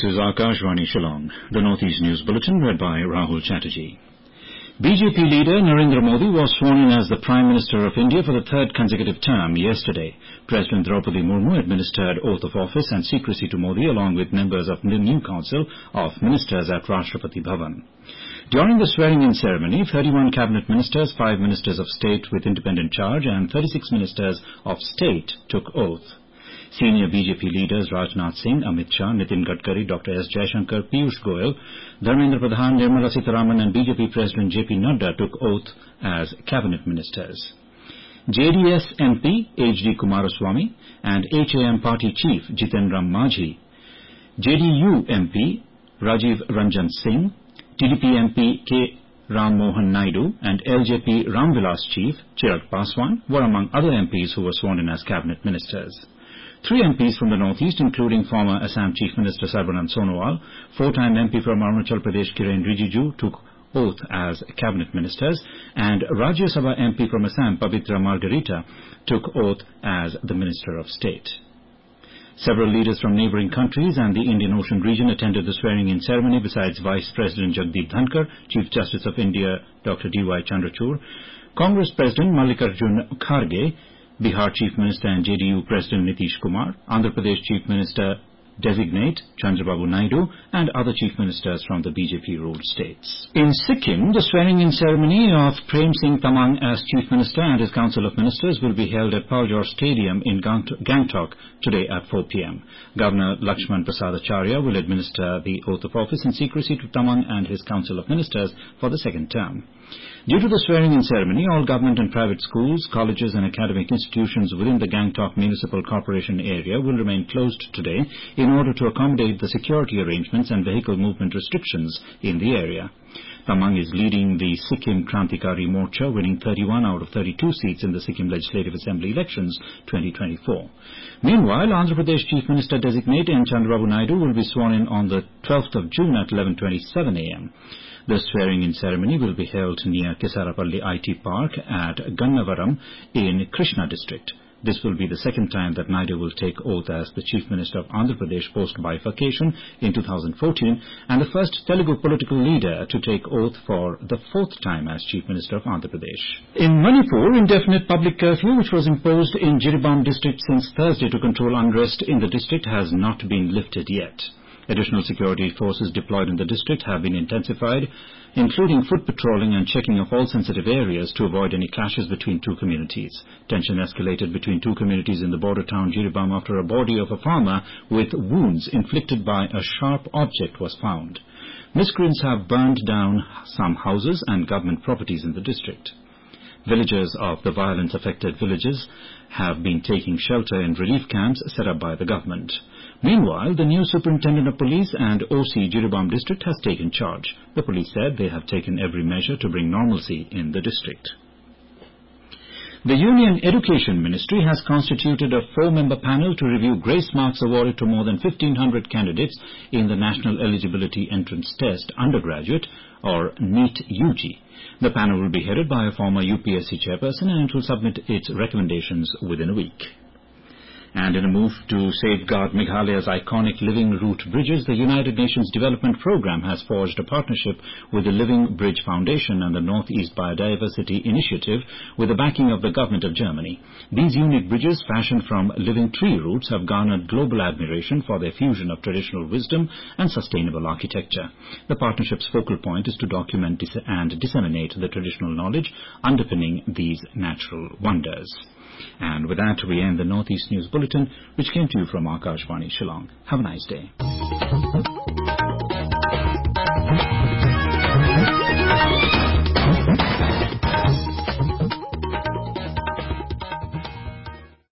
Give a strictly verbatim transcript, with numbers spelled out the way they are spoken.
This is Akashvani Shillong, the Northeast News Bulletin read by Rahul Chatterjee. B J P leader Narendra Modi was sworn in as the Prime Minister of India for the third consecutive term yesterday. President Draupadi Murmu administered oath of office and secrecy to Modi along with members of the new Council of Ministers at Rashtrapati Bhavan. During the swearing-in ceremony, thirty-one cabinet ministers, five ministers of state with independent charge and thirty-six ministers of state took oath. Senior B J P leaders Rajnath Singh, Amit Shah, Nitin Gadkari, Doctor S. Jaishankar, Piyush Goyal, Dharmendra Pradhan, Nirmala Sitharaman and B J P President J P Nadda took oath as cabinet ministers. J D S M P H D Kumaraswamy and H A M party chief Jiten Ram Majhi, J D U M P Rajiv Ranjan Singh, T D P M P K. Ram Mohan Naidu and L J P Ramvilas chief Chirag Paswan were among other M Ps who were sworn in as cabinet ministers. Three M Ps from the Northeast, including former Assam Chief Minister Sarbanand Sonowal, four-time M P from Arunachal Pradesh Kiren Rijiju, took oath as cabinet ministers, and Rajya Sabha M P from Assam Pavitra Margarita took oath as the Minister of State. Several leaders from neighbouring countries and the Indian Ocean region attended the swearing-in ceremony besides Vice President Jagdeep Dhankar, Chief Justice of India Doctor D Y Chandrachud, Congress President Mallikarjun Kharge, Bihar Chief Minister and J D U President Nitish Kumar, Andhra Pradesh Chief Minister Designate Chandrababu Naidu and other Chief Ministers from the B J P-ruled states. In Sikkim, the swearing-in ceremony of Prem Singh Tamang as Chief Minister and his Council of Ministers will be held at Paljor Stadium in Gangtok today at four p m Governor Lakshman Prasad Acharya will administer the oath of office in secrecy to Tamang and his Council of Ministers for the second term. Due to the swearing-in ceremony, all government and private schools, colleges and academic institutions within the Gangtok Municipal Corporation area will remain closed today in order to accommodate the security arrangements and vehicle movement restrictions in the area. Tamang is leading the Sikkim Krantikari Morcha, winning thirty-one out of thirty-two seats in the Sikkim Legislative Assembly elections twenty twenty-four. Meanwhile, Andhra Pradesh Chief Minister Designate N. Chandrababu Naidu will be sworn in on the twelfth of June at eleven twenty-seven a m The swearing-in ceremony will be held near Kesarapalli I T Park at Gannavaram in Krishna district. This will be the second time that Naidu will take oath as the Chief Minister of Andhra Pradesh post-bifurcation in two thousand fourteen and the first Telugu political leader to take oath for the fourth time as Chief Minister of Andhra Pradesh. In Manipur, indefinite public curfew, which was imposed in Jiribam district since Thursday to control unrest in the district, has not been lifted yet. Additional security forces deployed in the district have been intensified, including foot patrolling and checking of all sensitive areas to avoid any clashes between two communities. Tension escalated between two communities in the border town Jiribam after a body of a farmer with wounds inflicted by a sharp object was found. Miscreants have burned down some houses and government properties in the district. Villagers of the violence-affected villages have been taking shelter in relief camps set up by the government. Meanwhile, the new Superintendent of Police and O C Jiribam district has taken charge. The police said they have taken every measure to bring normalcy in the district. The Union Education Ministry has constituted a four-member panel to review grace marks awarded to more than fifteen hundred candidates in the National Eligibility Entrance Test undergraduate or NEET U G. The panel will be headed by a former U P S C chairperson and it will submit its recommendations within a week. And in a move to safeguard Meghalaya's iconic living route bridges, the United Nations Development Programme has forged a partnership with the Living Bridge Foundation and the Northeast Biodiversity Initiative with the backing of the government of Germany. These unique bridges, fashioned from living tree roots, have garnered global admiration for their fusion of traditional wisdom and sustainable architecture. The partnership's focal point is to document dis- and disseminate the traditional knowledge underpinning these natural wonders. And with that, we end the Northeast News Bulletin, which came to you from Akashvani Shillong. Have a nice day.